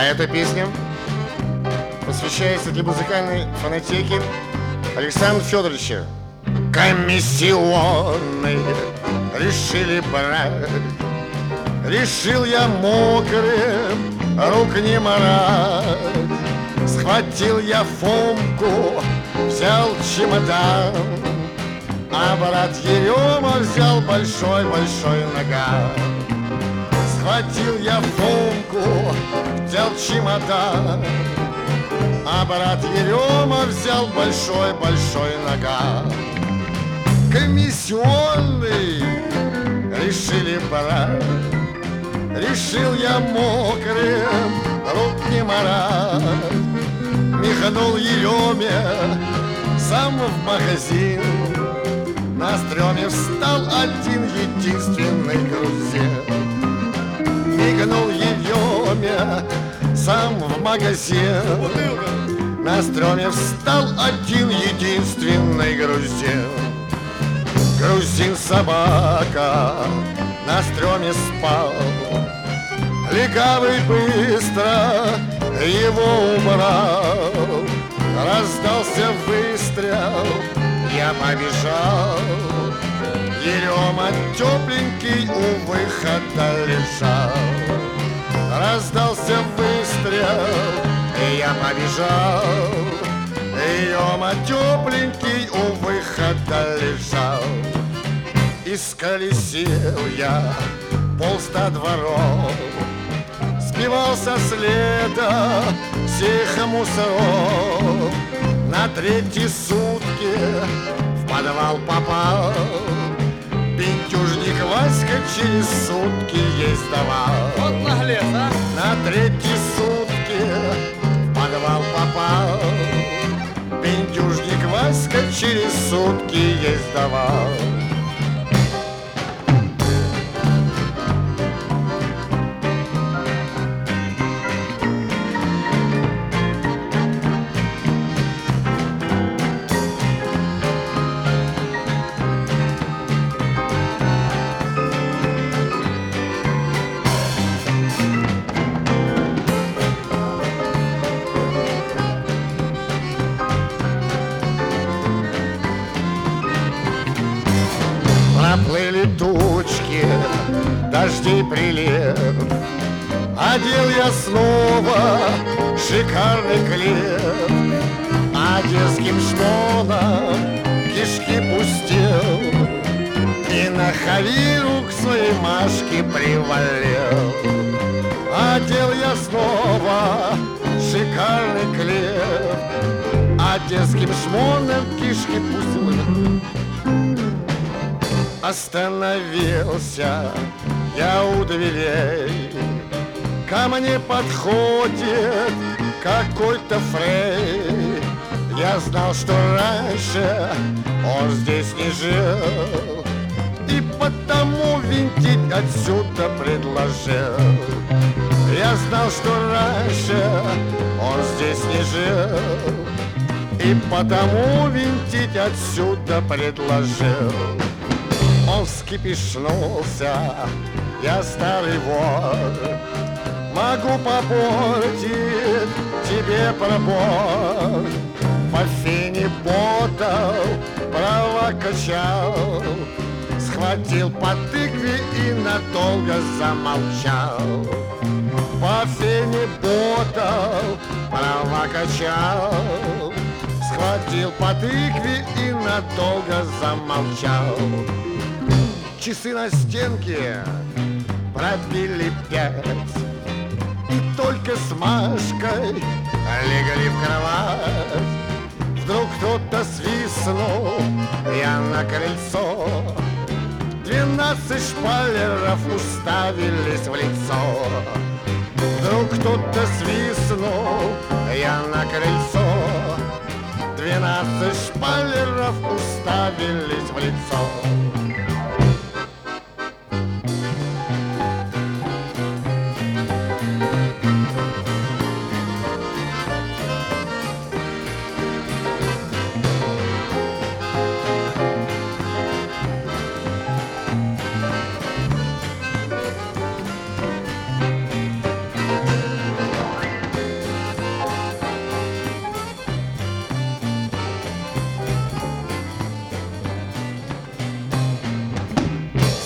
А эта песня посвящается для музыкальной фонотеки Александра Федоровича. Комиссионные решили брать. Решил я мокрым рук не марать. Схватил я Фомку, взял чемодан, а брат Ерема взял большой-большой наган. Схватил я Фомку, взял чемодан, а брат Ерема взял большой-большой наган. Комиссионный решили брать. Решил я мокрым рук не марать. Миханул Ереме сам в магазин. На стреме встал один единственный грузин. Мигнул Ереме сам в магазин. На стреме встал один единственный грузин. Грузин-собака на стреме спал. Легавый быстро его убрал. Раздался выстрел, я побежал. Ерема тепленький у выхода лежал. Раздался выстрел, я побежал. Ерема тепленький у выхода лежал. Исколесил я полста дворов. Сбивал со следа всех мусоров. На третьи сутки в подвал попал. Пентюжник Васька через сутки ей сдавал. Вот наглец, а! На третьи сутки в подвал попал. Пентюжник Васька через сутки ей сдавал. Проплыли тучки, дождей прилив. Одел я снова шикарный клев. Одесским шмоном кишки пустил и на Хавиру к своей Машке привалил. Одел я снова шикарный клев. Одесским шмоном кишки пустил. Остановился я у дверей. Ко мне подходит какой-то фрей. Я знал, что раньше он здесь не жил, и потому винтить отсюда предложил. Я знал, что раньше он здесь не жил, и потому винтить отсюда предложил. Он вскипишнулся, я старый вор, могу попортить тебе пробор. По фене ботал, права качал, схватил по тыкве и надолго замолчал. По фене ботал, права качал, схватил по тыкве и надолго замолчал. Часы на стенке пробили 5, и только с Машкой легли в кровать. Вдруг кто-то свистнул, я на крыльцо. 12 шпалеров уставились в лицо. Вдруг кто-то свистнул, я на крыльцо. 12 шпалеров уставились в лицо.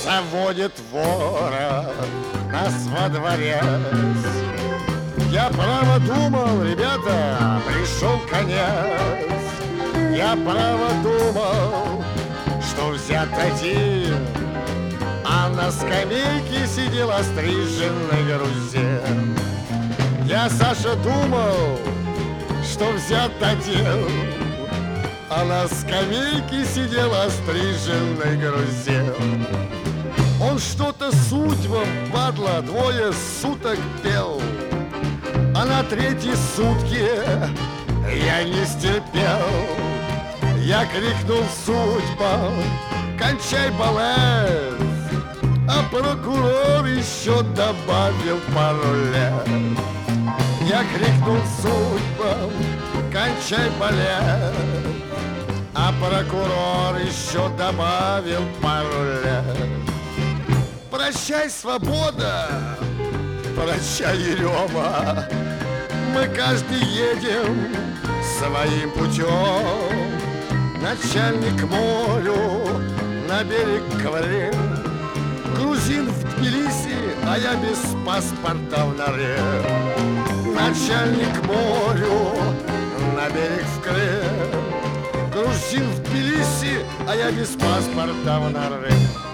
заводит вора нас во дворец. Я право думал, ребята, пришел конец. Я право думал, что взят один, а на скамейке сидел остриженный грузин. Я, Саша, думал, что взят один, а на скамейке сидел остриженный грузин. Он что-то судьбам, падла, двое суток пел, а на третьи сутки я не стерпел. Я крикнул судьбам: кончай балет! А прокурор еще добавил пару лет. Я крикнул судьбам: кончай балет! А прокурор еще добавил пару лет. Прощай, свобода! Прощай, Ерема! Мы каждый едем своим путем. Начальник к морю, на берег Кврим. Грузин в Тбилиси, а я без паспорта в норе. Начальник к морю, на берег в Крым. Грузин в Тбилиси, а я без паспорта в норе.